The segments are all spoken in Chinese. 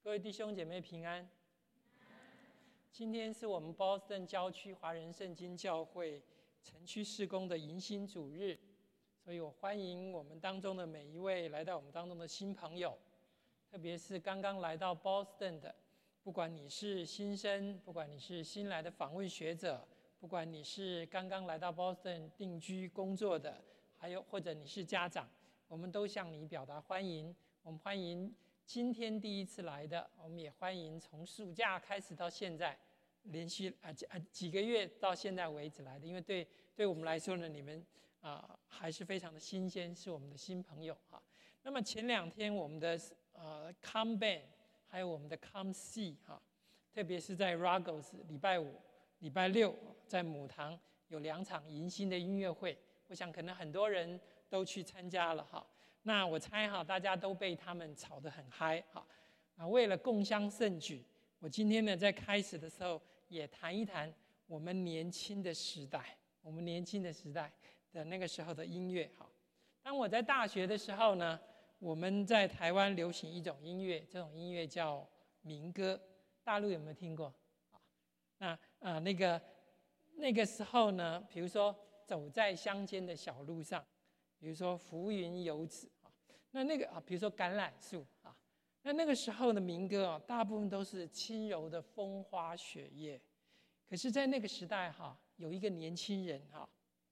各位弟兄姐妹平安。今天是我们 Boston 郊区华人圣经教会城区事工的迎新主日，所以我欢迎我们当中的每一位来到我们当中的新朋友，特别是刚刚来到 Boston 的，不管你是新生，不管你是新来的访问学者，不管你是刚刚来到 Boston 定居工作的，还有或者你是家长，我们都向你表达欢迎。我们欢迎今天第一次来的，我们也欢迎从暑假开始到现在连续几个月到现在为止来的，因为对我们来说呢，你们还是非常的新鲜，是我们的新朋友哈。那么前2天我们的Come Band 还有我们的 Come See 哈，特别是在 Ruggles 礼拜5、礼拜6在母堂有2场迎新的音乐会，我想可能很多人都去参加了哈。那我猜哈，大家都被他们吵得很嗨哈。为了共襄盛举，我今天呢在开始的时候也谈一谈我们年轻的时代，我们年轻的时代的那个时候的音乐哈。当我在大学的时候呢，我们在台湾流行一种音乐，这种音乐叫民歌，大陆有没有听过啊？那那个时候呢，比如说走在乡间的小路上，比如说浮云游子啊，比如说橄榄树啊，那个时候的民歌啊，大部分都是轻柔的风花雪月。可是，在那个时代哈，有一个年轻人哈，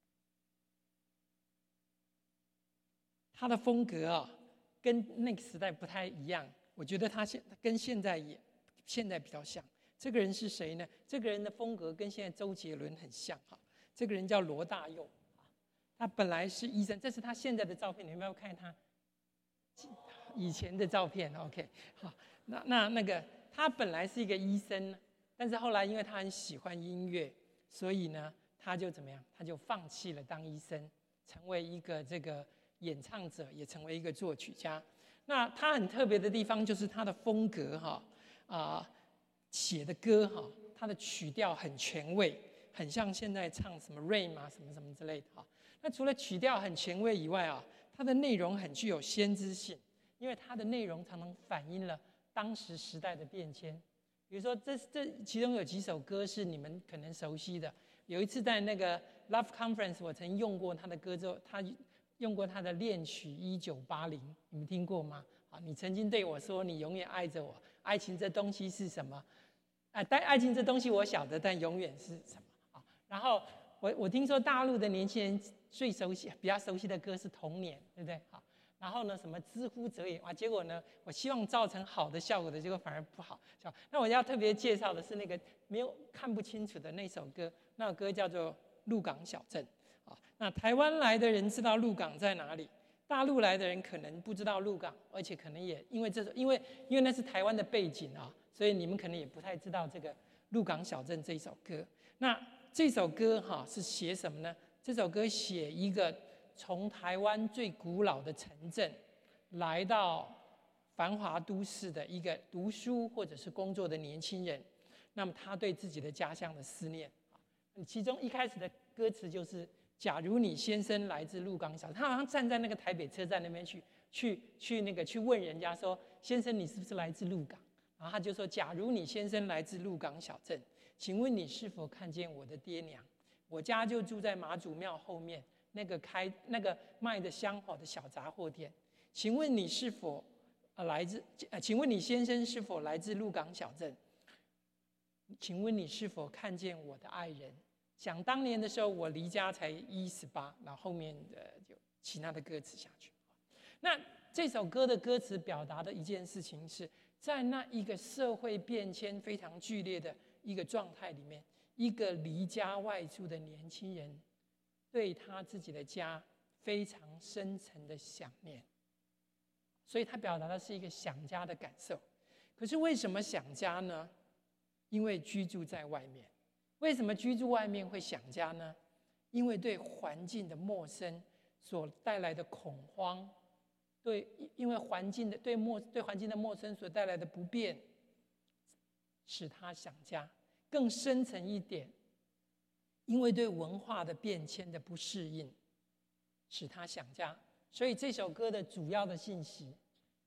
他的风格啊，跟那个时代不太一样。我觉得他跟现在比较像。这个人是谁呢？这个人的风格跟现在周杰伦很像哈。这个人叫罗大佑。他本来是医生，这是他现在的照片，你们要看他以前的照片 ，OK， 好，那个他本来是一个医生，但是后来因为他很喜欢音乐，所以呢，他就怎么样？他就放弃了当医生，成为一个这个演唱者，也成为一个作曲家。那他很特别的地方就是他的风格哈，写的歌哈，他的曲调很前卫。很像现在唱什么 Rain 啊，什么什么之类的哈。那除了曲调很前卫以外啊，它的内容很具有先知性，因为它的内容常常反映了当时时代的变迁。比如说这其中有几首歌是你们可能熟悉的。有一次在那个 Love Conference， 我曾用过他的歌之后，他用过他的恋曲1980，你们听过吗？你曾经对我说你永远爱着我，爱情这东西是什么？但爱情这东西我晓得，但永远是什么？然后我听说大陆的年轻人比较熟悉的歌是《童年》，对不对？好，然后呢，什么知乎者也结果呢，我希望造成好的效果的，结果反而不好。那我要特别介绍的是那个看不清楚的那首歌，那首歌叫做《鹿港小镇》啊。那台湾来的人知道鹿港在哪里，大陆来的人可能不知道鹿港，而且可能也因为那是台湾的背景啊，所以你们可能也不太知道这个《鹿港小镇》这一首歌。那这首歌是写什么呢？这首歌写一个从台湾最古老的城镇来到繁华都市的一个读书或者是工作的年轻人，那么他对自己的家乡的思念。其中一开始的歌词就是“假如你先生来自鹿港小镇”，他好像站在那个台北车站那边去问人家说：“先生，你是不是来自鹿港？”然后他就说：“假如你先生来自鹿港小镇，请问你是否看见我的爹娘？我家就住在妈祖庙后面那个卖的香火的小杂货店。请问你是否请问你先生是否来自鹿港小镇？请问你是否看见我的爱人？想当年的时候，我离家才18，然后后面就其他的歌词下去。那这首歌的歌词表达的一件事情是，在那一个社会变迁非常剧烈的一个状态里面，一个离家外出的年轻人对他自己的家非常深沉的想念，所以他表达的是一个想家的感受。可是为什么想家呢？因为居住在外面。为什么居住外面会想家呢？因为对环境的陌生所带来的恐慌，因为对环境的陌生所带来的不便，使他想家。更深层一点，因为对文化的变迁的不适应，使他想家。所以这首歌的主要的信息，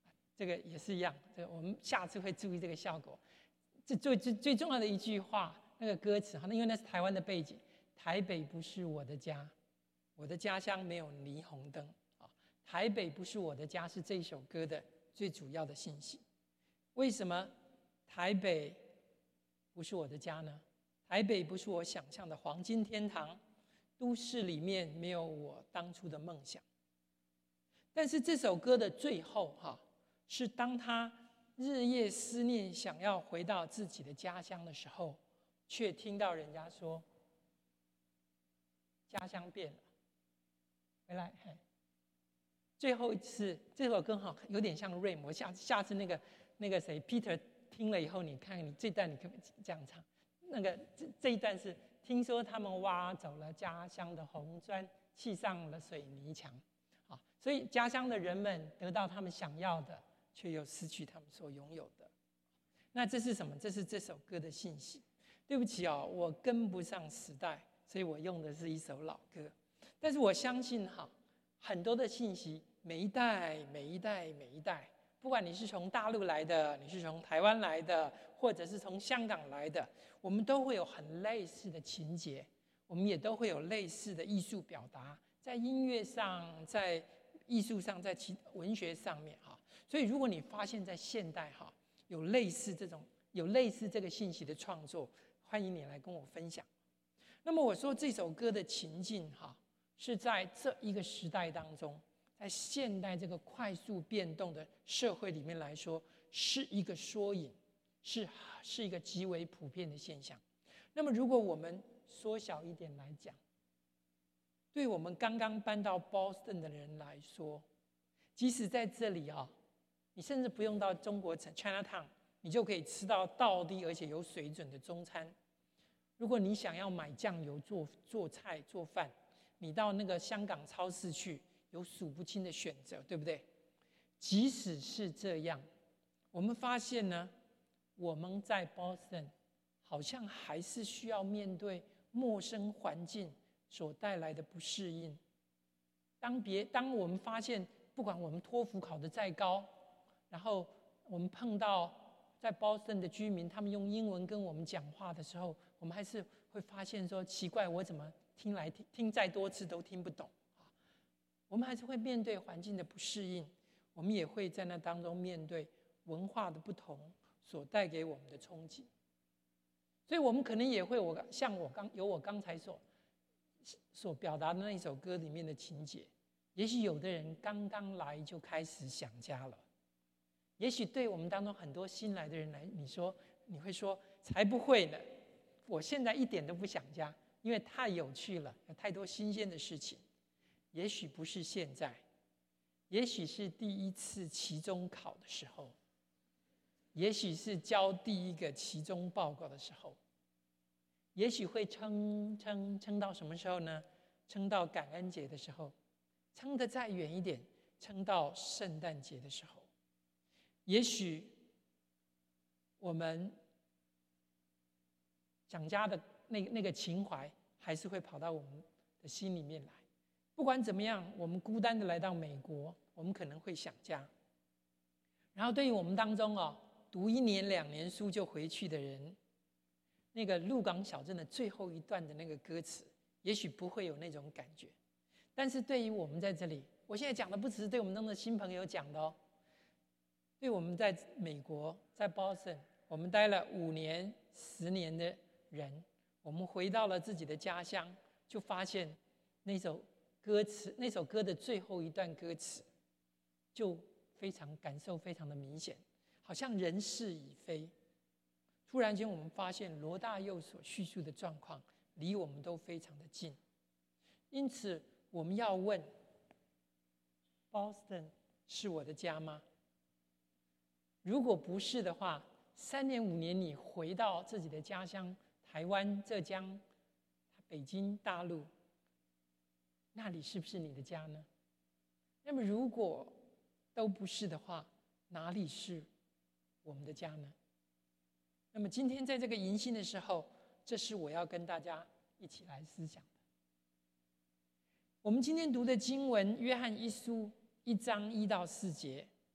这个也是一样，我们下次会注意这个效果。这最重要的一句话，那个歌词哈，因为那是台湾的背景，台北不是我的家，我的家乡没有霓虹灯啊。台北不是我的家，是这一首歌的最主要的信息。为什么台北不是我的家呢？台北不是我想象的黄金天堂，都市里面没有我当初的梦想。但是这首歌的最后是当他日夜思念想要回到自己的家乡的时候，却听到人家说家乡变了，回来。最后一次这首歌有点像 Rain， 我下次那个谁 Peter 听了以后，你看你这段你可不可以这样唱？那个这一段是听说他们挖走了家乡的红砖，砌上了水泥墙。所以家乡的人们得到他们想要的，却又失去他们所拥有的。那这是什么？这是这首歌的信息。对不起我跟不上时代，所以我用的是一首老歌。但是我相信很多的信息，每一代，不管你是从大陆来的，你是从台湾来的，或者是从香港来的，我们都会有很类似的情节，我们也都会有类似的艺术表达，在音乐上，在艺术上，在文学上面所以如果你发现在现代有类似这个信息的创作，欢迎你来跟我分享。那么我说这首歌的情境是在这一个时代当中，在现代这个快速变动的社会里面来说，是一个缩影，是一个极为普遍的现象。那么如果我们缩小一点来讲，对我们刚刚搬到 Boston 的人来说，即使在这里你甚至不用到中国城 Chinatown， 你就可以吃到道地而且有水准的中餐。如果你想要买酱油做菜做饭，你到那个香港超市去，有数不清的选择，对不对？即使是这样，我们发现呢，我们在 Boston 好像还是需要面对陌生环境所带来的不适应。当我们发现，不管我们托福考得再高，然后我们碰到在 Boston 的居民，他们用英文跟我们讲话的时候，我们还是会发现说，奇怪，我怎么听再多次都听不懂。我们还是会面对环境的不适应，我们也会在那当中面对文化的不同所带给我们的冲击。所以我们可能也会像我刚才所表达的那一首歌里面的情节，也许有的人刚刚来就开始想家了，也许对我们当中很多新来的人来，你会说才不会呢，我现在一点都不想家，因为太有趣了，有太多新鲜的事情。也许不是现在，也许是第一次期中考的时候，也许是交第一个期中报告的时候，也许会撑到什么时候呢？撑到感恩节的时候，撑得再远一点，撑到圣诞节的时候。也许我们想家的那个情怀还是会跑到我们的心里面来。不管怎么样，我们孤单的来到美国，我们可能会想家。然后对于我们当中读1年2年书就回去的人，那个鹿港小镇的最后一段的那个歌词，也许不会有那种感觉。但是对于我们在这里，我现在讲的不只是对我们当中的新朋友讲的对我们在美国，在 Boston， 我们待了5年、10年的人，我们回到了自己的家乡，就发现那首歌的最后一段歌词，就感受非常的明显，好像人事已非。突然间，我们发现罗大佑所叙述的状况，离我们都非常的近。因此，我们要问 ：Boston 是我的家吗？如果不是的话，3年5年你回到自己的家乡，台湾、浙江、北京、大陆，那里是不是你的家呢？那么如果都不是的话，哪里是我们的家呢？那么今天在这个迎新的时候，这是我要跟大家一起来思想的。我们今天读的经文，约翰一书1章1到4节，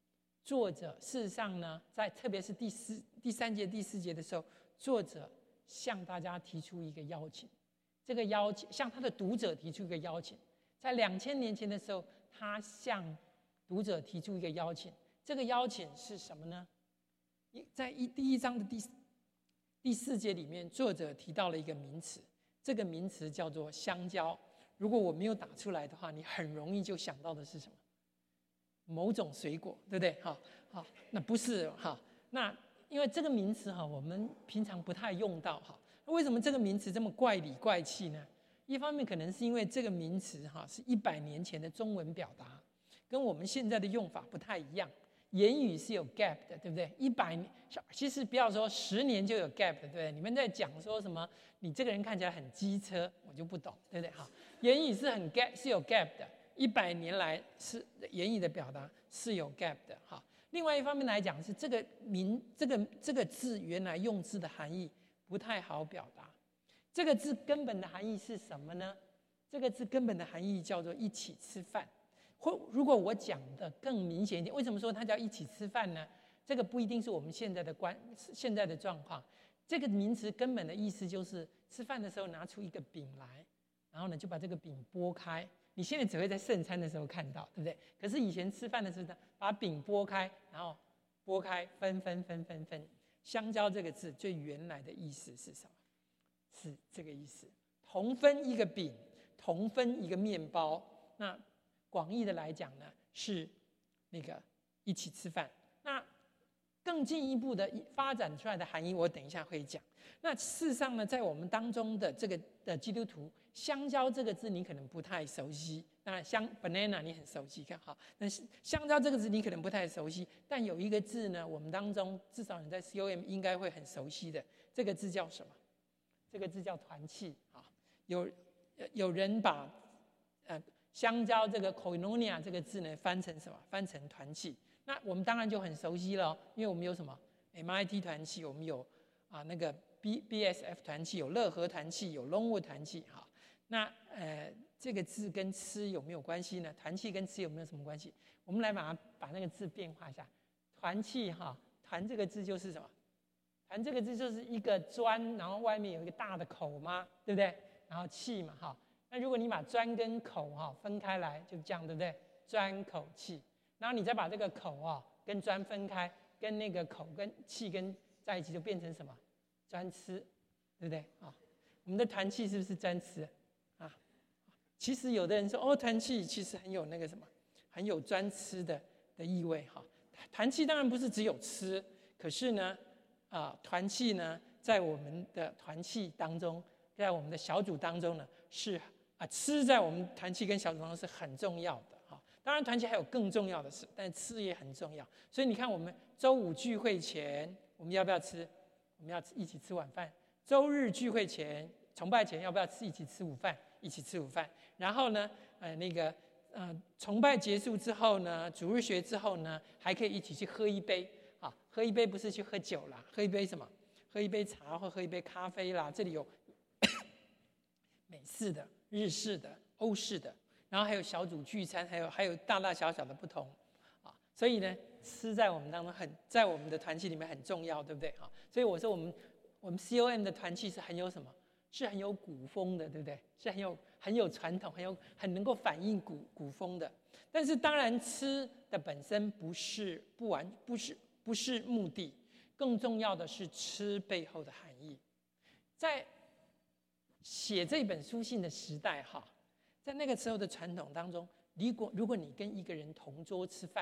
作者事实上呢，在特别是第三节、第4节的时候，作者向大家提出一个邀请，这个邀请向他的读者提出一个邀请。在2000年前的时候，他向读者提出一个邀请，这个邀请是什么呢？在第1章的第4节里面，作者提到了一个名词，这个名词叫做香蕉。如果我没有打出来的话，你很容易就想到的是什么？某种水果，对不对？好，那不是哈。那因为这个名词哈，我们平常不太用到哈。为什么这个名词这么怪里怪气呢？一方面可能是因为这个名词哈是100年前的中文表达，跟我们现在的用法不太一样。言语是有 gap 的，对不对？100年，其实不要说10年就有 gap 的，对不对？你们在讲说什么？你这个人看起来很机车，我就不懂，对不对？哈，言语是有 gap 的。100年来是言语的表达是有 gap 的哈。另外一方面来讲，是这个字原来用字的含义不太好表达。这个字根本的含义是什么呢？这个字根本的含义叫做一起吃饭。或如果我讲的更明显一点，为什么说它叫一起吃饭呢？这个不一定是我们现在的状况。这个名词根本的意思就是吃饭的时候拿出一个饼来，然后呢就把这个饼拨开。你现在只会在圣餐的时候看到，对不对？可是以前吃饭的时候，把饼拨开，然后拨开分。香蕉这个字最原来的意思是什么？是这个意思，同分一个饼，同分一个面包。那广义的来讲呢，是那个一起吃饭。那更进一步的发展出来的含义，我等一下会讲。那事实上呢，在我们当中的这个基督徒，香蕉这个字你可能不太熟悉。当然，banana 你很熟悉，看好。但是香蕉这个字你可能不太熟悉，但有一个字呢，我们当中至少你在 COM 应该会很熟悉的，这个字叫什么？这个字叫团契啊。有人把香蕉这个 koinonia 这个字呢翻成什么？翻成团契。那我们当然就很熟悉了，因为我们有什么 MIT 团契，我们有那个 BSF 团契，有乐和团契，有 Longwood 团契。好，那这个字跟吃有没有关系呢？团契跟吃有没有什么关系？我们来把那个字变化一下。团契团这个字就是什么？团这个字就是一个砖，然后外面有一个大的口嘛，对不对？然后气嘛，那如果你把砖跟口分开来，就这样，对不对？砖口气。然后你再把这个口跟砖分开，跟那个口跟气跟在一起，就变成什么？专吃，对不对？我们的团契是不是专吃啊？其实有的人说，团契其实很有那个什么，很有专吃的意味哈。团契当然不是只有吃，可是呢，团契呢，在我们的团契当中，在我们的小组当中呢，是吃在我们团契跟小组当中是很重要的哈。当然，团契还有更重要的事，但吃也很重要。所以你看，我们周5聚会前，我们要不要吃？我们要一起吃晚饭。周日聚会前、崇拜前，要不要一起吃午饭？一起吃午饭。然后呢，崇拜结束之后呢，主日学之后呢，还可以一起去喝一杯。喝一杯不是去喝酒啦，喝一杯什么？喝一杯茶或喝一杯咖啡啦。这里有美式的、日式的、欧式的，然后还有小组聚餐，还有大大小小的不同所以呢，吃在我们当中在我们的团契里面很重要，对不对所以我说我们 COM 的团契是很有什么？是很有古风的，对不对？是很有传统，很能够反映古风的。但是当然，吃的本身不是目的，更重要的是吃背后的含义。在写这本书信的时代在那个时候的传统当中，如果你跟一个人同桌吃饭，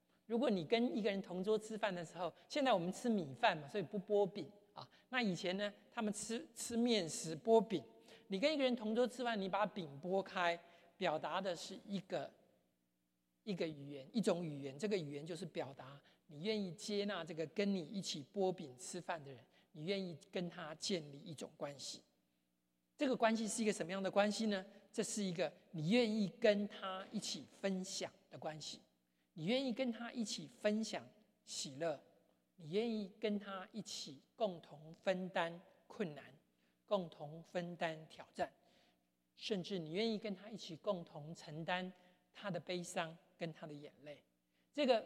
的时候，现在我们吃米饭嘛，所以不拨饼那以前呢，他们吃面食拨饼。你跟一个人同桌吃饭，你把饼拨开，表达的是一个语言，一种语言。这个语言就是表达你愿意接纳这个跟你一起拨饼吃饭的人，你愿意跟他建立一种关系。这个关系是一个什么样的关系呢？这是一个你愿意跟他一起分享的关系，你愿意跟他一起分享喜乐，你愿意跟他一起共同分担困难，共同分担挑战，甚至你愿意跟他一起共同承担他的悲伤跟他的眼泪。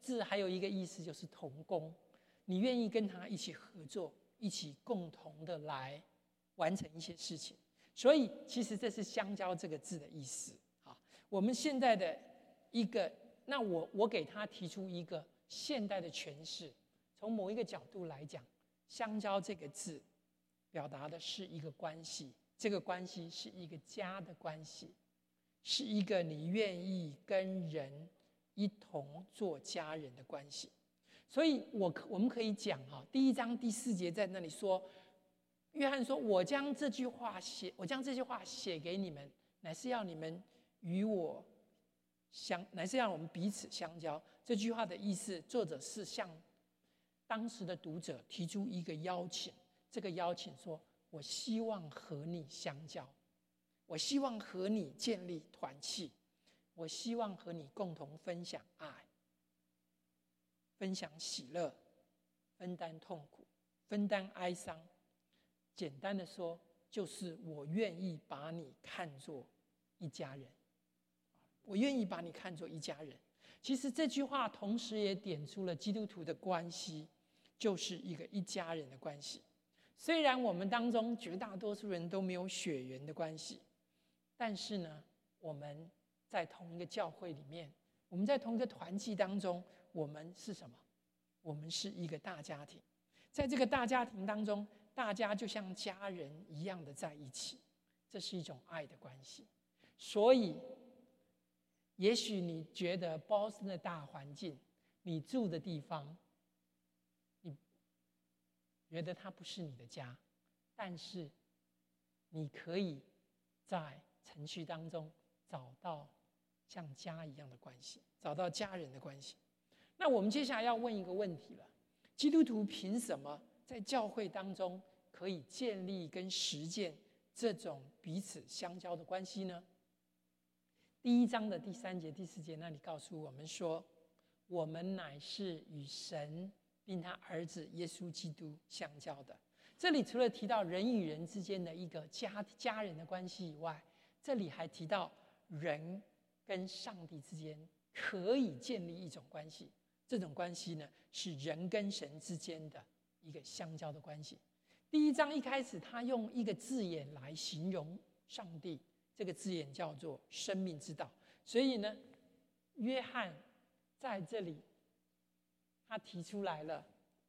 字还有一个意思就是同工，你愿意跟他一起合作，一起共同的来完成一些事情。所以其实这是相交这个字的意思啊。我们现在的一个，那我给他提出一个现代的诠释，从某一个角度来讲，相交这个字表达的是一个关系，这个关系是一个家的关系，是一个你愿意跟人一同做家人的关系。所以我们可以讲第1章第4节在那里说，约翰说：“我将这句话写给你们，乃是要你们与我乃是让我们彼此相交。”这句话的意思，作者是向当时的读者提出一个邀请，这个邀请说：“我希望和你相交，我希望和你建立团契，我希望和你共同分享爱，分享喜乐，分担痛苦，分担哀伤。简单的说，就是我愿意把你看作一家人，我愿意把你看作一家人。”其实这句话同时也点出了基督徒的关系，就是一家人的关系。虽然我们当中绝大多数人都没有血缘的关系，但是呢，我们在同一个教会里面，我们在同一个团契当中，我们是什么？我们是一个大家庭。在这个大家庭当中，大家就像家人一样的在一起，这是一种爱的关系。所以也许你觉得波士顿的大环境，你住的地方，你觉得它不是你的家，但是你可以在城区当中找到像家一样的关系，找到家人的关系。那我们接下来要问一个问题了：基督徒凭什么在教会当中可以建立跟实践这种彼此相交的关系呢？第1章的第3节、第4节那里告诉我们说，我们乃是与神并他儿子耶稣基督相交的。这里除了提到人与人之间的一个家人的关系以外，这里还提到人跟上帝之间可以建立一种关系。这种关系呢，是人跟神之间的一个相交的关系。第1章一开始，他用一个字眼来形容上帝，这个字眼叫做生命之道。所以呢，约翰在这里他提出来了，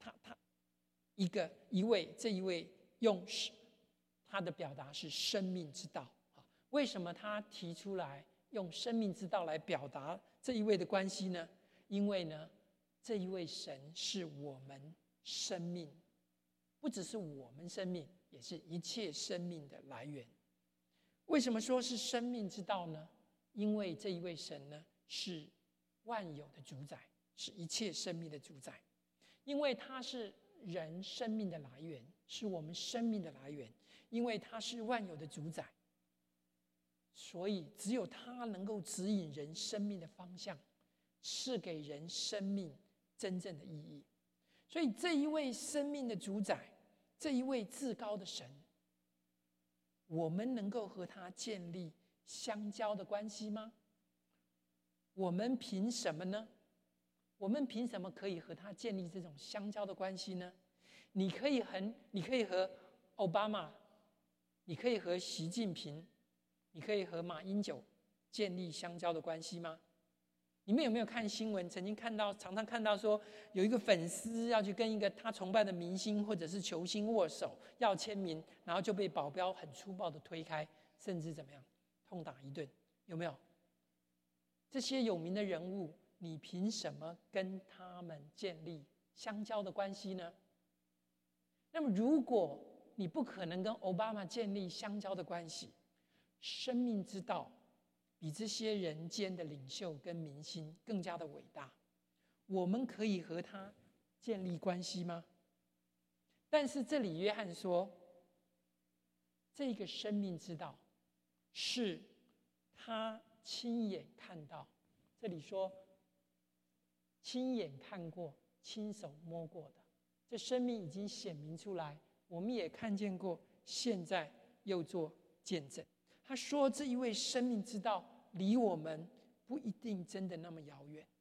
这一位用他的表达是生命之道。为什么他提出来用生命之道来表达这一位的关系呢？因为呢，这一位神是我们生命，不只是我们生命，也是一切生命的来源。为什么说是生命之道呢？因为这一位神呢，是万有的主宰，是一切生命的主宰。因为他是人生命的来源，是我们生命的来源。因为他是万有的主宰，所以只有他能够指引人生命的方向，赐给人生命真正的意义。所以这一位生命的主宰，这一位至高的神，我们能够和他建立相交的关系吗？我们凭什么呢？我们凭什么可以和他建立这种相交的关系呢？你可以和奥巴马，你可以和习近平，你可以和马英九建立相交的关系吗？你们有没有看新闻？常常看到说，有一个粉丝要去跟一个他崇拜的明星或者是球星握手，要签名，然后就被保镖很粗暴的推开，甚至怎么样，痛打一顿，有没有？这些有名的人物，你凭什么跟他们建立相交的关系呢？那么，如果你不可能跟奥巴马建立相交的关系，生命之道比这些人间的领袖跟明星更加的伟大，我们可以和他建立关系吗？但是这里约翰说，这个生命之道是他亲眼看到，这里说亲眼看过、亲手摸过的，这生命已经显明出来，我们也看见过，现在又做见证。他说这一位生命之道离我们不一定真的那么遥远。他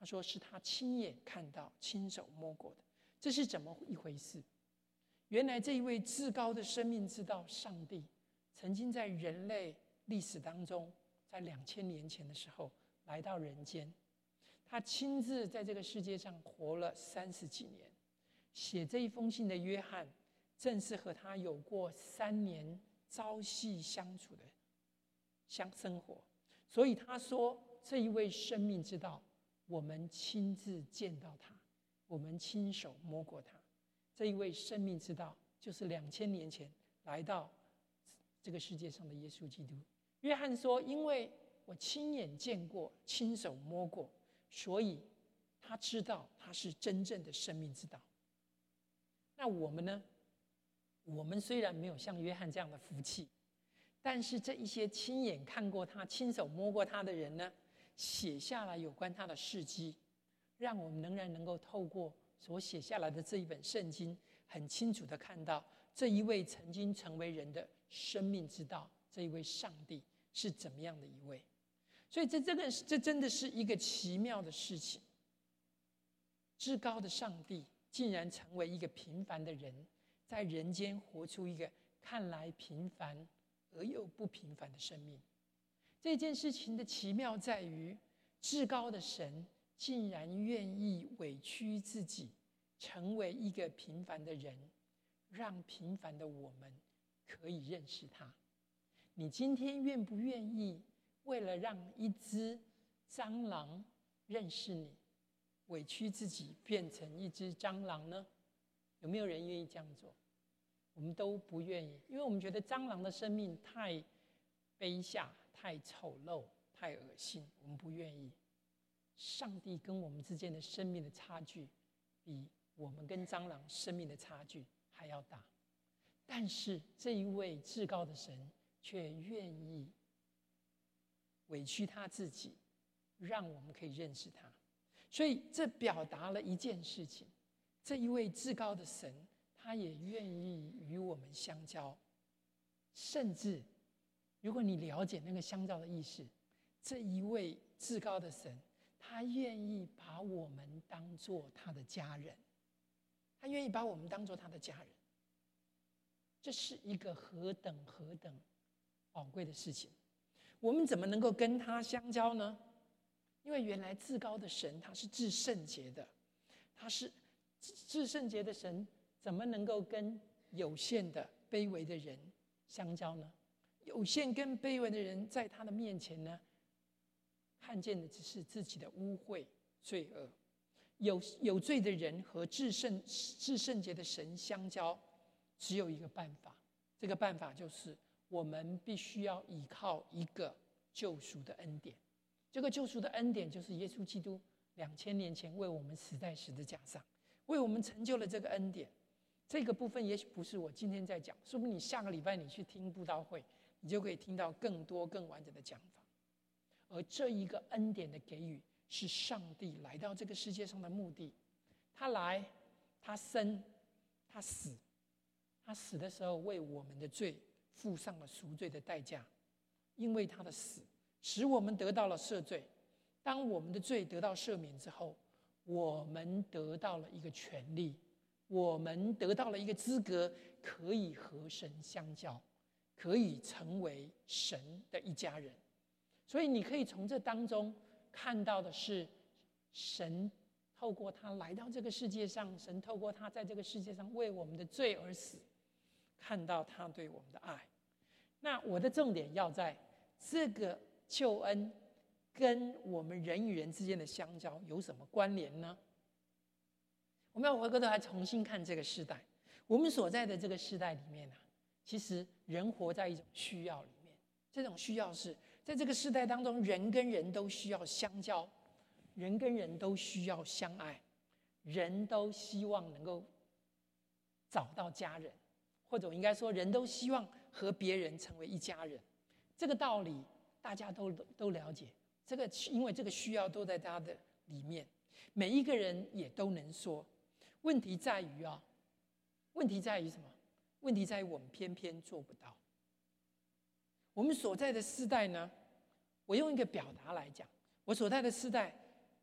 说是他亲眼看到、亲手摸过的。这是怎么一回事？原来这一位至高的生命之道上帝，曾经在人类历史当中，在2000年前的时候来到人间，他亲自在这个世界上活了30几年。写这一封信的约翰，正是和他有过3年朝夕相处的生活，所以他说这一位生命之道，我们亲自见到他，我们亲手摸过他。这一位生命之道，就是2000年前来到这个世界上的耶稣基督。约翰说，因为我亲眼见过，亲手摸过，所以他知道他是真正的生命之道。那我们呢？我们虽然没有像约翰这样的福气，但是这一些亲眼看过他、亲手摸过他的人呢，写下来有关他的事迹，让我们仍然能够透过所写下来的这一本圣经，很清楚地看到这一位曾经成为人的生命之道，这一位上帝是怎么样的一位。所以这真的是一个奇妙的事情。至高的上帝竟然成为一个平凡的人，在人间活出一个看来平凡而又不平凡的生命。这件事情的奇妙在于，至高的神竟然愿意委屈自己，成为一个平凡的人，让平凡的我们可以认识他。你今天愿不愿意为了让一只蟑螂认识你，委屈自己变成一只蟑螂呢？有没有人愿意这样做？我们都不愿意，因为我们觉得蟑螂的生命太卑下、太丑陋、太恶心，我们不愿意。上帝跟我们之间的生命的差距，比我们跟蟑螂生命的差距还要大。但是这一位至高的神却愿意委屈他自己，让我们可以认识他。所以这表达了一件事情，这一位至高的神，他也愿意与我们相交。甚至如果你了解那个相交的意思，这一位至高的神，他愿意把我们当作他的家人，他愿意把我们当作他的家人。这是一个何等宝贵的事情。我们怎么能够跟他相交呢？因为原来至高的神他是至圣洁的，他是至圣洁的神，怎么能够跟有限的卑微的人相交呢？有限跟卑微的人在他的面前呢，看见的只是自己的污秽罪恶。有罪的人和至圣洁的神相交，只有一个办法，这个办法就是我们必须要依靠一个救赎的恩典。这个救赎的恩典就是耶稣基督2000年前为我们死在十字架上，为我们成就了这个恩典。这个部分也许不是我今天在讲，说不定你下个礼拜你去听布道会，你就可以听到更多更完整的讲法。而这一个恩典的给予，是上帝来到这个世界上的目的。他来，他生，他死，他死的时候为我们的罪付上了赎罪的代价。因为他的死使我们得到了赦罪。当我们的罪得到赦免之后，我们得到了一个权利，我们得到了一个资格，可以和神相交，可以成为神的一家人。所以你可以从这当中看到的是，神透过他来到这个世界上，神透过他在这个世界上为我们的罪而死，看到他对我们的爱。那我的重点要在这个救恩跟我们人与人之间的相交有什么关联呢？我们要回过头来重新看这个时代。我们所在的这个时代里面其实人活在一种需要里面。这种需要是在这个时代当中，人跟人都需要相交，人跟人都需要相爱，人都希望能够找到家人，或者应该说人都希望和别人成为一家人。这个道理大家都了解，因为这个需要都在他的里面，每一个人也都能说。问题在于什么？问题在于我们偏偏做不到。我们所在的世代呢，我用一个表达来讲，我所在的世代，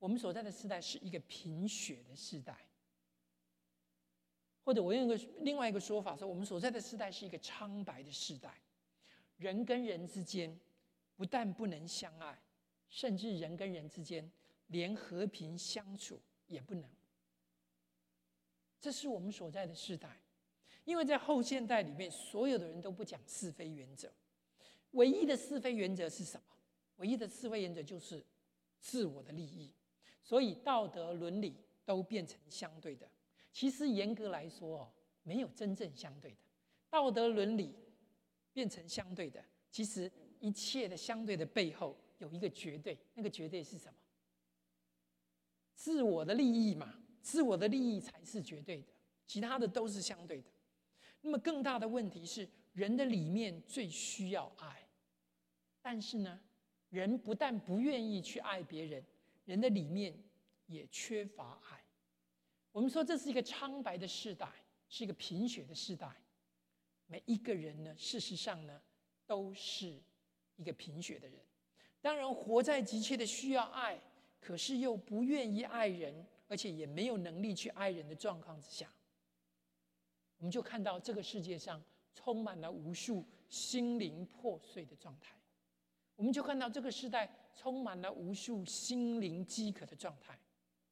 我们所在的世代是一个贫血的世代，或者我用另外一个说法说，我们所在的世代是一个苍白的世代。人跟人之间不但不能相爱，甚至人跟人之间连和平相处也不能。这是我们所在的世代。因为在后现代里面，所有的人都不讲是非原则，唯一的是非原则是什么？唯一的是非原则就是自我的利益，所以道德伦理都变成相对的。其实严格来说没有真正相对的。道德伦理变成相对的，其实一切的相对的背后有一个绝对，那个绝对是什么？自我的利益嘛，自我的利益才是绝对的，其他的都是相对的。那么更大的问题是，人的里面最需要爱，但是呢，人不但不愿意去爱别人，人的里面也缺乏爱。我们说这是一个苍白的世代，是一个贫血的世代。每一个人呢，事实上呢，都是一个贫血的人。当然，活在急切的需要爱，可是又不愿意爱人，而且也没有能力去爱人的状况之下，我们就看到这个世界上充满了无数心灵破碎的状态。我们就看到这个时代充满了无数心灵饥渴的状态，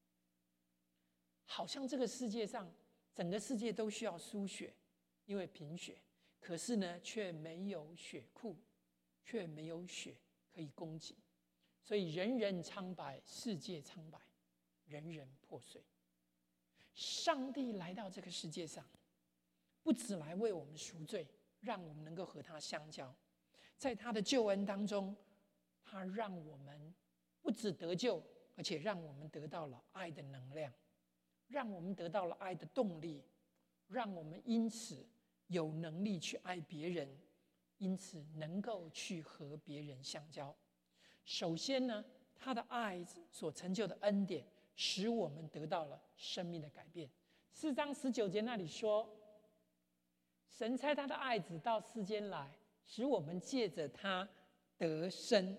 好像这个世界上整个世界都需要输血，因为贫血，可是呢，却没有血库，却没有血可以供给，所以人人苍白，世界苍白，人人破碎。上帝来到这个世界上，不只来为我们赎罪，让我们能够和他相交，在他的救恩当中，他让我们不只得救，而且让我们得到了爱的能量，让我们得到了爱的动力，让我们因此有能力去爱别人，因此能够去和别人相交。首先呢，他的爱所成就的恩典，使我们得到了生命的改变。4章19节那里说，神差他的爱子到世间来，使我们借着他得生。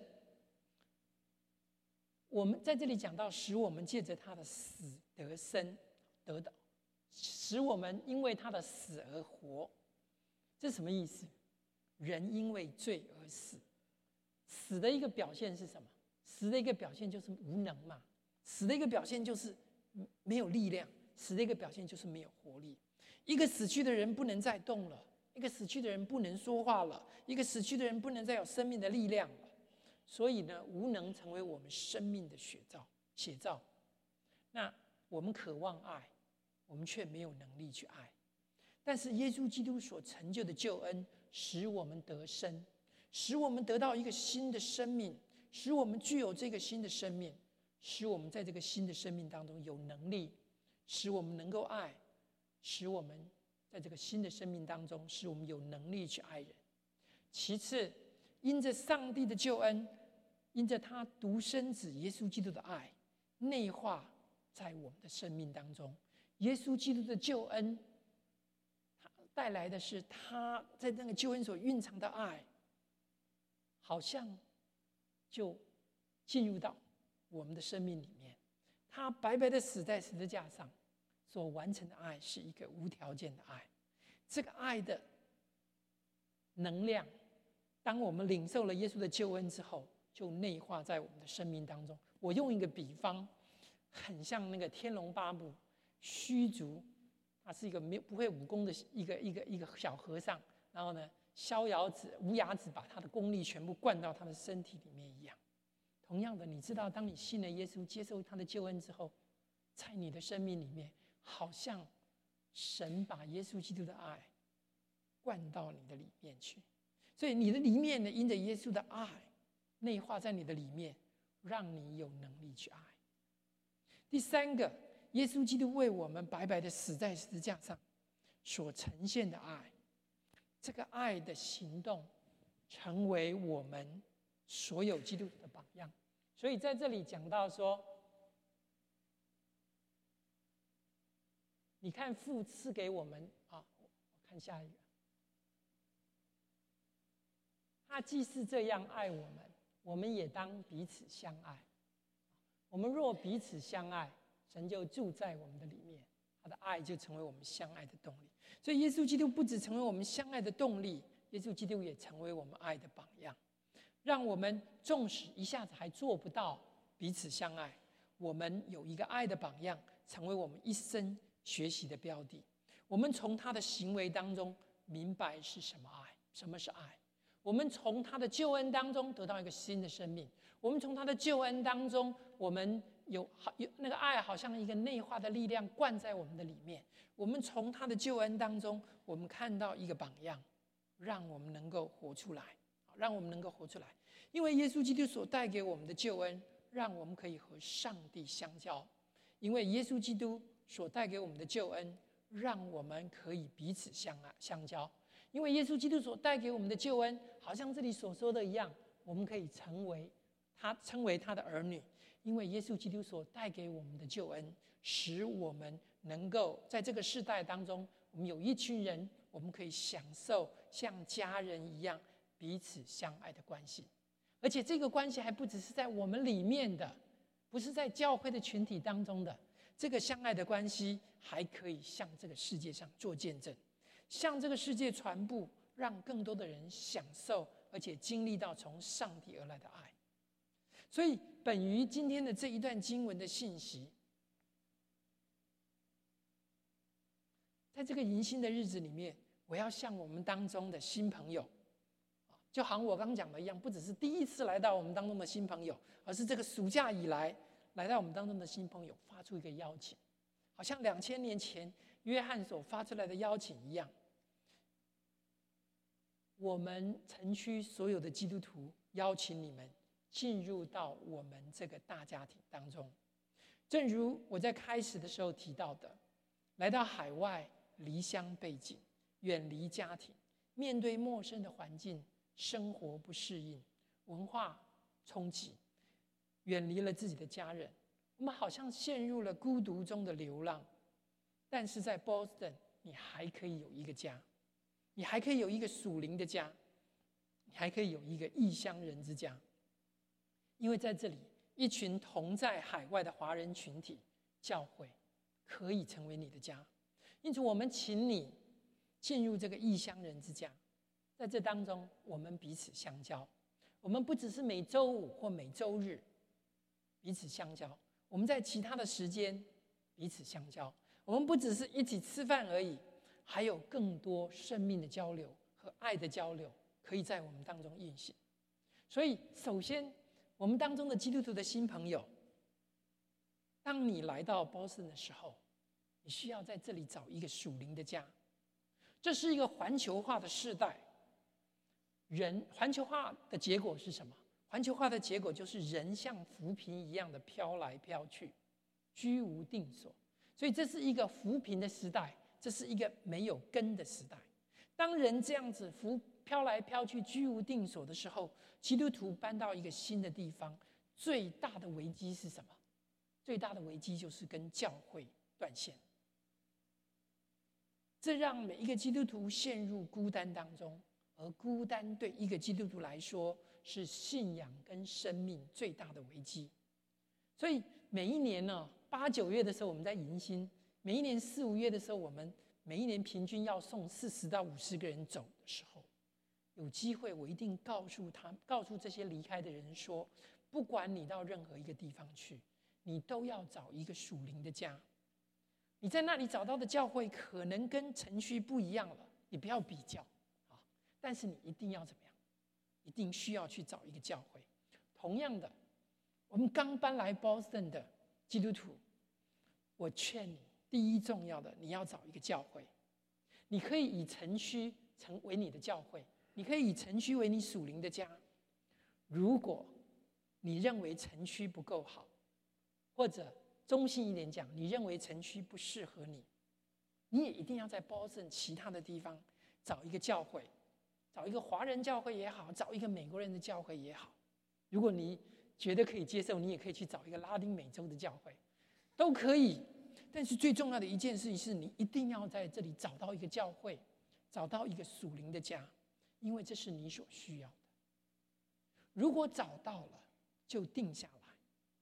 我们在这里讲到，使我们借着他的死得生，得到，使我们因为他的死而活。这是什么意思？人因为罪而死，死的一个表现是什么？死的一个表现就是无能嘛，死的一个表现就是没有力量，死的一个表现就是没有活力。一个死去的人不能再动了，一个死去的人不能说话了，一个死去的人不能再有生命的力量了。所以呢，无能成为我们生命的写照。那我们渴望爱，我们却没有能力去爱。但是耶稣基督所成就的救恩，使我们得生，使我们得到一个新的生命，使我们具有这个新的生命，使我们在这个新的生命当中有能力，使我们能够爱，使我们在这个新的生命当中，使我们有能力去爱人。其次，因着上帝的救恩，因着他独生子耶稣基督的爱，内化在我们的生命当中。耶稣基督的救恩带来的是他在那个救恩所蕴藏的爱，好像就进入到我们的生命里面。他白白的死在十字架上所完成的爱，是一个无条件的爱。这个爱的能量，当我们领受了耶稣的救恩之后，就内化在我们的生命当中。我用一个比方，很像那个天龙八部虚竹，他是一个不会武功的一个小和尚，然后呢，无崖子把他的功力全部灌到他的身体里面一样。同样的，你知道，当你信了耶稣，接受他的救恩之后，在你的生命里面，好像神把耶稣基督的爱灌到你的里面去，所以你的里面呢，因着耶稣的爱内化在你的里面，让你有能力去爱。第三个，耶稣基督为我们白白的死在十字架上所呈现的爱，这个爱的行动成为我们所有基督徒的榜样。所以在这里讲到说，你看父赐给我们我看下一个，他既是这样爱我们，我们也当彼此相爱。 我们若彼此相爱，神就住在我们的里面，他的爱就成为我们相爱的动力。所以耶稣基督不只成为我们相爱的动力，耶稣基督也成为我们爱的榜样，让我们纵使一下子还做不到彼此相爱，我们有一个爱的榜样，成为我们一生学习的标的。我们从他的行为当中明白是什么爱，什么是爱。我们从他的救恩当中得到一个新的生命。我们从他的救恩当中，我们有那个爱，好像一个内化的力量灌在我们的里面。我们从他的救恩当中，我们看到一个榜样，让我们能够活出来，让我们能够活出来。因为耶稣基督所带给我们的救恩，让我们可以和上帝相交。因为耶稣基督所带给我们的救恩，让我们可以彼此相交。因为耶稣基督所带给我们的救恩，好像这里所说的一样，我们可以称为他的儿女。因为耶稣基督所带给我们的救恩，使我们能够在这个世代当中，我们有一群人，我们可以享受像家人一样彼此相爱的关系。而且这个关系还不只是在我们里面的，不是在教会的群体当中的，这个相爱的关系还可以向这个世界上做见证，向这个世界传播，让更多的人享受而且经历到从上帝而来的爱。所以本于今天的这一段经文的信息，在这个迎新的日子里面，我要向我们当中的新朋友，就好像我刚讲的一样，不只是第一次来到我们当中的新朋友，而是这个暑假以来到我们当中的新朋友，发出一个邀请，好像2000年前约翰所发出来的邀请一样。我们城区所有的基督徒邀请你们进入到我们这个大家庭当中。正如我在开始的时候提到的，来到海外，离乡背井，远离家庭，面对陌生的环境，生活不适应，文化冲击，远离了自己的家人，我们好像陷入了孤独中的流浪。但是在 Boston， 你还可以有一个家，你还可以有一个属灵的家，你还可以有一个异乡人之家。因为在这里，一群同在海外的华人群体教会可以成为你的家。因此我们请你进入这个异乡人之家，在这当中我们彼此相交。我们不只是每周五或每周日彼此相交，我们在其他的时间彼此相交。我们不只是一起吃饭而已，还有更多生命的交流和爱的交流可以在我们当中运行。所以首先，我们当中的基督徒的新朋友，当你来到波士顿的时候，你需要在这里找一个属灵的家。这是一个环球化的世代，环球化的结果是什么？环球化的结果就是人像浮萍一样的飘来飘去，居无定所。所以这是一个浮萍的时代，这是一个没有根的时代。当人这样子飘来飘去，居无定所的时候，基督徒搬到一个新的地方，最大的危机是什么？最大的危机就是跟教会断线。这让每一个基督徒陷入孤单当中，而孤单对一个基督徒来说是信仰跟生命最大的危机。所以每一年呢，8、9月的时候我们在迎新，每一年4、5月的时候，我们每一年平均要送40到50个人走的时候，有机会我一定告诉这些离开的人说，不管你到任何一个地方去，你都要找一个属灵的家。你在那里找到的教会可能跟城区不一样了，你不要比较啊，但是你一定要怎么样？一定需要去找一个教会。同样的，我们刚搬来 Boston 的基督徒，我劝你，第一重要的，你要找一个教会。你可以以城区为你的教会，你可以以城区为你属灵的家。如果你认为城区不够好，或者中性一点讲，你认为城区不适合你，你也一定要在 Boston 其他的地方找一个教会，找一个华人教会也好，找一个美国人的教会也好。如果你觉得可以接受，你也可以去找一个拉丁美洲的教会，都可以。但是最重要的一件事情是，你一定要在这里找到一个教会，找到一个属灵的家，因为这是你所需要的。如果找到了，就定下来，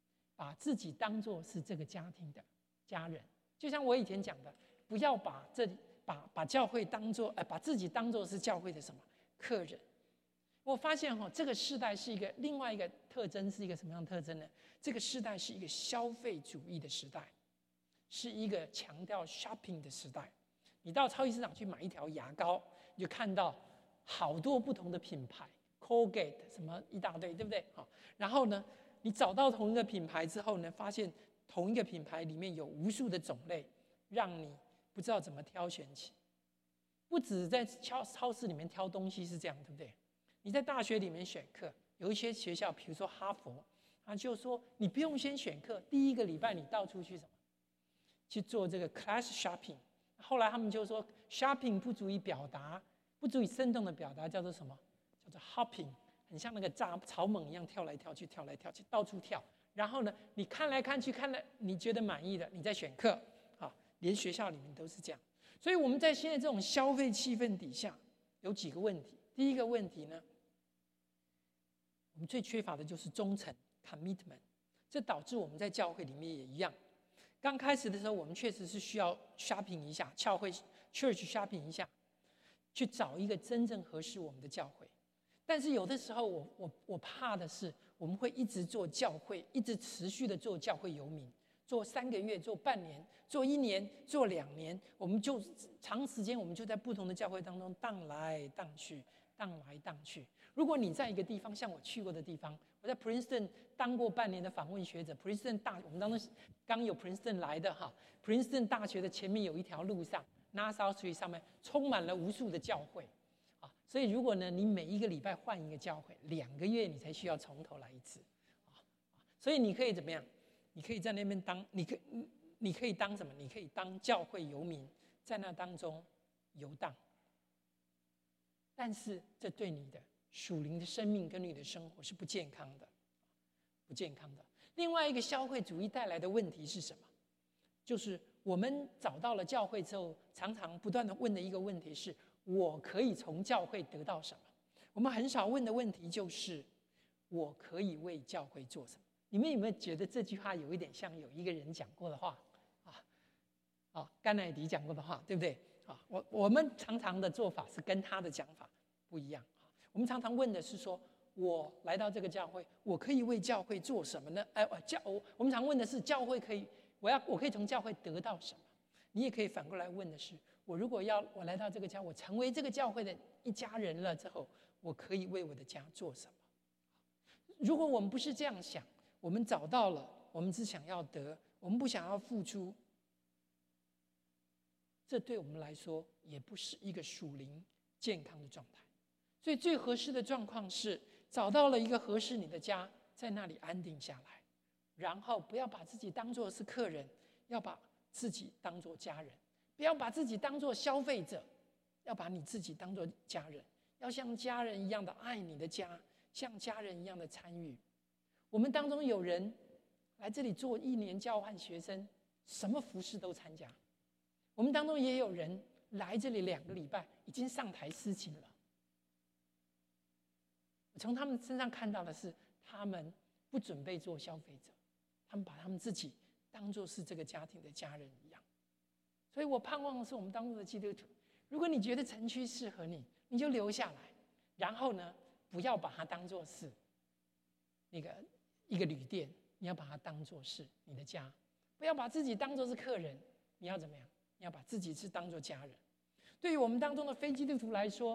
把自己当作是这个家庭的家人。就像我以前讲的，不要把把教会当作把自己当作是教会的什么客人。我发现这个世代是另外一个特征，是一个什么样的特征呢？这个世代是一个消费主义的时代，是一个强调 shopping 的时代。你到超级市场去买一条牙膏，你就看到好多不同的品牌 ，Colgate 什么一大堆，对不对？然后呢，你找到同一个品牌之后呢，发现同一个品牌里面有无数的种类，让你不知道怎么挑选起。不止在超市里面挑东西是这样，对不对？你在大学里面选课，有一些学校，比如说哈佛，他就说你不用先选课，第一个礼拜你到处去什么，去做这个 class shopping。后来他们就说 shopping 不足以表达，不足以生动的表达，叫做什么？叫做 hopping， 很像那个草蜢一样跳来跳去，跳来跳去，到处跳。然后呢，你看来看去，看了你觉得满意的，你再选课啊，连学校里面都是这样。所以我们在现在这种消费气氛底下，有几个问题。第一个问题呢，我们最缺乏的就是忠诚 commitment， 这导致我们在教会里面也一样。刚开始的时候，我们确实是需要 shopping 一下，教会 church shopping 一下，去找一个真正合适我们的教会。但是有的时候我怕的是，我们会一直做教会，一直持续的做教会游民，做3个月，做半年，做1年，做2年，我们就长时间我们就在不同的教会当中荡来荡去，荡来荡去。如果你在一个地方，像我去过的地方，我在 Princeton 当过半年的访问学者。Princeton 我们当中刚有 Princeton 来的Princeton 大学的前面有一条路上 ，Nassau Street 上面充满了无数的教会所以如果呢，你每一个礼拜换一个教会，2个月你才需要从头来一次所以你可以怎么样？你可以在那边当，你可以当什么？你可以当教会游民，在那当中游荡。但是这对你的属灵的生命跟你的生活是不健康的，不健康的。另外一个消费主义带来的问题是什么？就是我们找到了教会之后，常常不断的问的一个问题是：我可以从教会得到什么？我们很少问的问题就是：我可以为教会做什么？你们有没有觉得这句话有一点像有一个人讲过的话甘乃迪讲过的话，对不对我们常常的做法是跟他的讲法不一样我们常常问的是说，我来到这个教会，我可以为教会做什么呢？我们常问的是教会可以，我可以从教会得到什么？你也可以反过来问的是，我来到这个家，我成为这个教会的一家人了之后，我可以为我的家做什么？如果我们不是这样想，我们找到了，我们只想要得，我们不想要付出，这对我们来说也不是一个属灵健康的状态。所以最合适的状况是找到了一个合适你的家，在那里安定下来，然后不要把自己当作是客人，要把自己当作家人，不要把自己当作消费者，要把你自己当作家人，要像家人一样的爱你的家，像家人一样的参与。我们当中有人来这里做1年交换学生，什么服事都参加。我们当中也有人来这里2个礼拜，已经上台司琴了。我从他们身上看到的是，他们不准备做消费者，他们把他们自己当作是这个家庭的家人一样。所以我盼望的是，我们当中的基督徒，如果你觉得城区适合你，你就留下来，然后呢，不要把它当作是一个旅店，你要把它当作是你的家，不要把自己当作是客人，你要怎么样？你要把自己是当作家人。对于我们当中的非基督徒来说，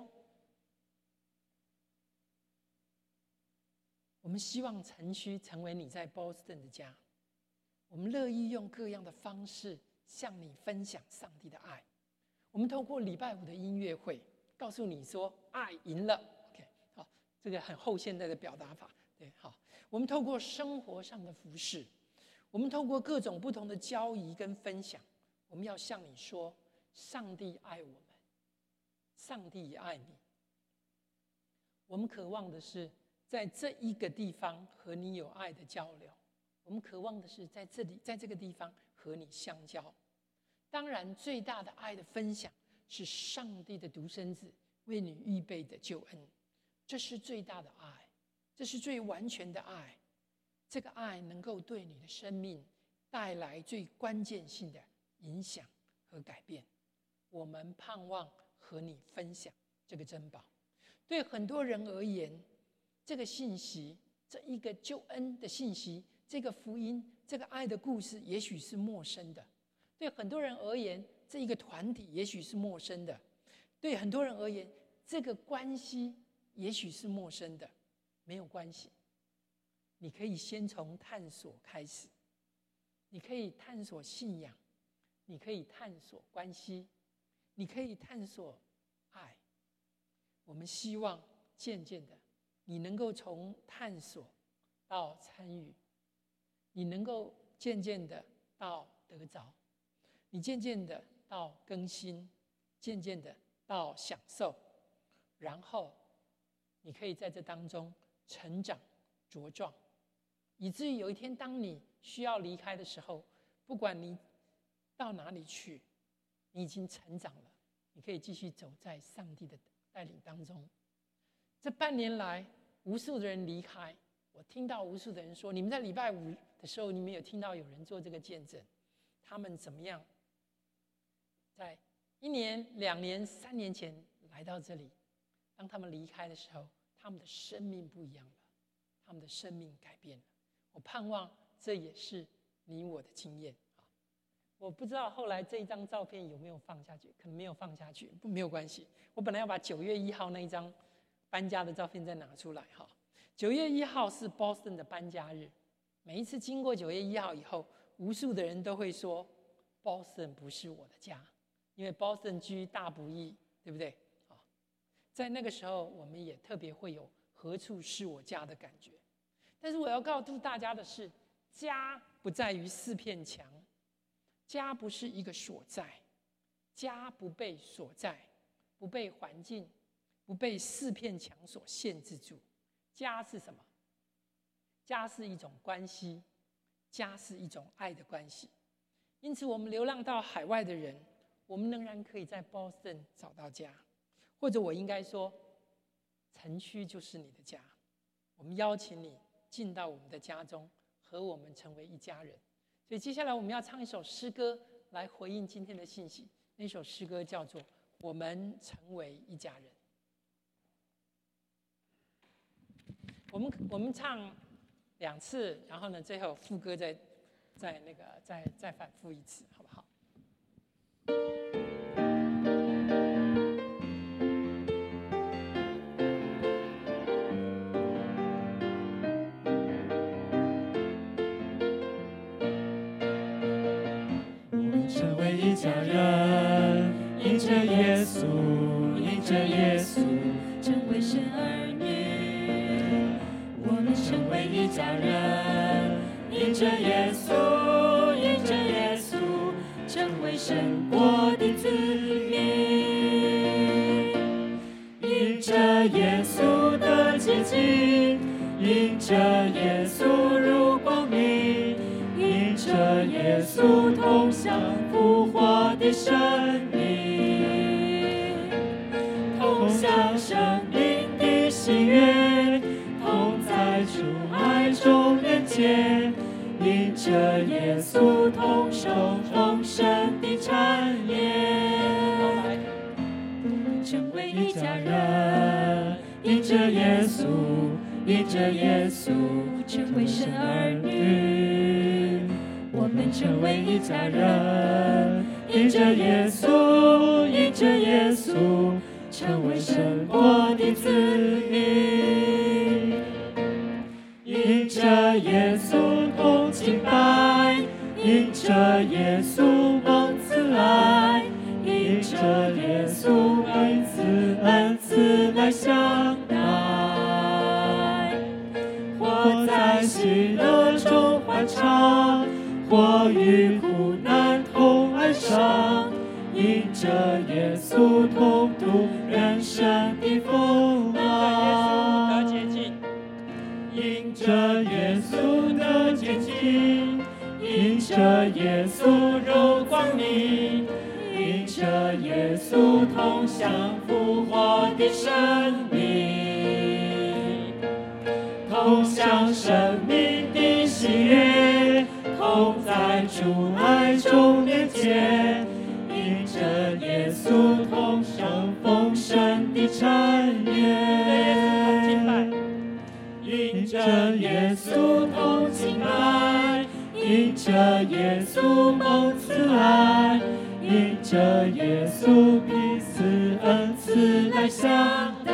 我们希望城区成为你在 Boston 的家，我们乐意用各样的方式向你分享上帝的爱。我们透过礼拜5的音乐会，告诉你说爱赢了。OK， 好，这个很后现代的表达法。对，好，我们透过生活上的服事，我们透过各种不同的交易跟分享，我们要向你说，上帝爱我们，上帝也爱你。我们渴望的是在这一个地方和你有爱的交流，我们渴望的是在这个地方和你相交。当然，最大的爱的分享是上帝的独生子为你预备的救恩，这是最大的爱，这是最完全的爱。 这个爱能够对你的生命带来最关键性的影响和改变。我们盼望和你分享这个珍宝。对很多人而言，这个信息，这一个救恩的信息，这个福音，这个爱的故事，也许是陌生的。对很多人而言，这一个团体也许是陌生的。对很多人而言，这个关系也许是陌生的。没有关系，你可以先从探索开始，你可以探索信仰，你可以探索关系，你可以探索爱。我们希望渐渐的，你能够从探索到参与，你能够渐渐的到得着，你渐渐的到更新，渐渐的到享受，然后你可以在这当中成长茁壮，以至于有一天当你需要离开的时候，不管你到哪里去，你已经成长了，你可以继续走在上帝的带领当中。这半年来无数的人离开，我听到无数的人说，你们在礼拜五的时候，你们有听到有人做这个见证，他们怎么样在1年、2年、3年前来到这里，当他们离开的时候，他们的生命不一样了，他们的生命改变了。我盼望这也是你我的经验。我不知道后来这一张照片有没有放下去，可能没有放下去，没有关系。我本来要把9月1号那一张搬家的照片再拿出来。9月1号是 Boston 的搬家日，每一次经过9月1号以后，无数的人都会说 Boston 不是我的家，因为 Boston 居大不易，对不对？在那个时候，我们也特别会有何处是我家的感觉。但是我要告诉大家的是，家不在于4片墙，家不是一个所在，家不被所在，不被环境，不被4片墙所限制住。家是什么？家是一种关系，家是一种爱的关系。因此，我们流浪到海外的人，我们仍然可以在 Boston 找到家。或者我应该说，城区就是你的家。我们邀请你进到我们的家中，和我们成为一家人。所以接下来我们要唱一首诗歌来回应今天的信息。那首诗歌叫做《我们成为一家人》。我们唱2次，然后呢，最后副歌再反复1次，好不好？ 成为一家人，因着耶稣，因着耶稣，成为神儿女。我们成为一家人，因着耶稣，因着耶稣，成为神国的子民。因着耶稣的洁净，因着耶稣入光明，因着耶稣同享复活的生命，同享生命的喜悦，同在主爱中连结，因着耶稣同受丰盛的产业，成为一家人，因着耶稣，因着耶稣，成为神儿女。我们成为一家人，因着耶稣，因着耶稣，成为神国的子民。因着耶稣同敬拜，因着耶稣蒙慈爱，因着耶稣恩赐来相待，活在喜乐中欢唱，或与苦难同哀伤，因着耶稣同度人生的风浪，因着耶稣的洁净，因着耶稣入光明，因着耶稣同享复活的生命，同同享生命的喜悦，同在主爱中连结，因着耶稣同享丰盛的产业，因着耶稣同敬拜，因着耶稣蒙慈爱，因着耶稣彼此恩慈来相待，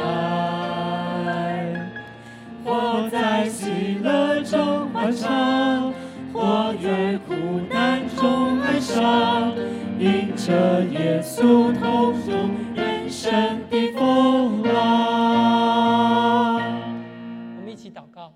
或在喜乐中欢唱，或在苦难中哀伤，因着耶稣同受人生的风浪。 我们一起祷告。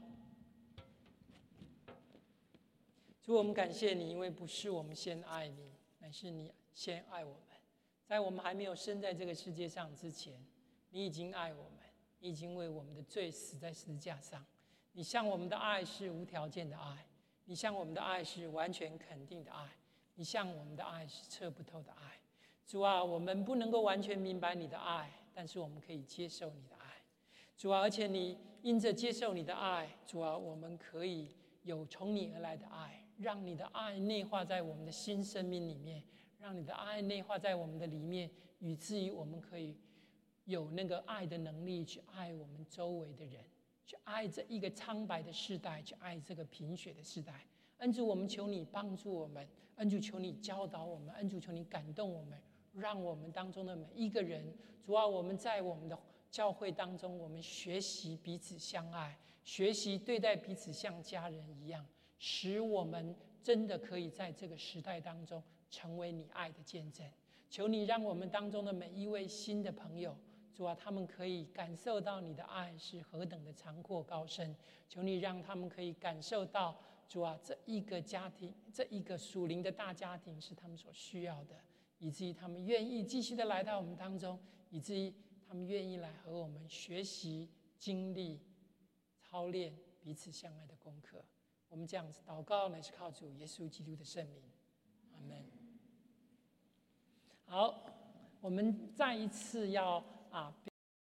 主，我们感谢你，因为不是我们先爱你，乃是你先爱我们。在我们还没有生在这个世界上之前，你已经爱我们，你已经为我们的罪死在十字架上。你向我们的爱是无条件的爱，你向我们的爱是完全肯定的爱，你向我们的爱是测不透的爱。主啊，我们不能够完全明白你的爱，但是我们可以接受你的爱。主啊，而且你因着接受你的爱，主啊，我们可以有从你而来的爱，让你的爱内化在我们的新生命里面，让你的爱内化在我们的里面，以至于我们可以有那个爱的能力去爱我们周围的人，去爱这一个苍白的世代，去爱这个贫血的世代。恩主，我们求你帮助我们，恩主求你教导我们，恩主求你感动我们，让我们当中的每一个人，主啊，我们在我们的教会当中，我们学习彼此相爱，学习对待彼此像家人一样，使我们真的可以在这个时代当中成为你爱的见证。求你让我们当中的每一位新的朋友，主啊，他们可以感受到你的爱是何等的长阔高深。求你让他们可以感受到，主啊，这一个家庭，这一个属灵的大家庭是他们所需要的，以至于他们愿意继续的来到我们当中，以至于他们愿意来和我们学习、经历、操练彼此相爱的功课。我们这样子祷告，乃是靠主耶稣基督的圣名，阿们。好，我们再一次要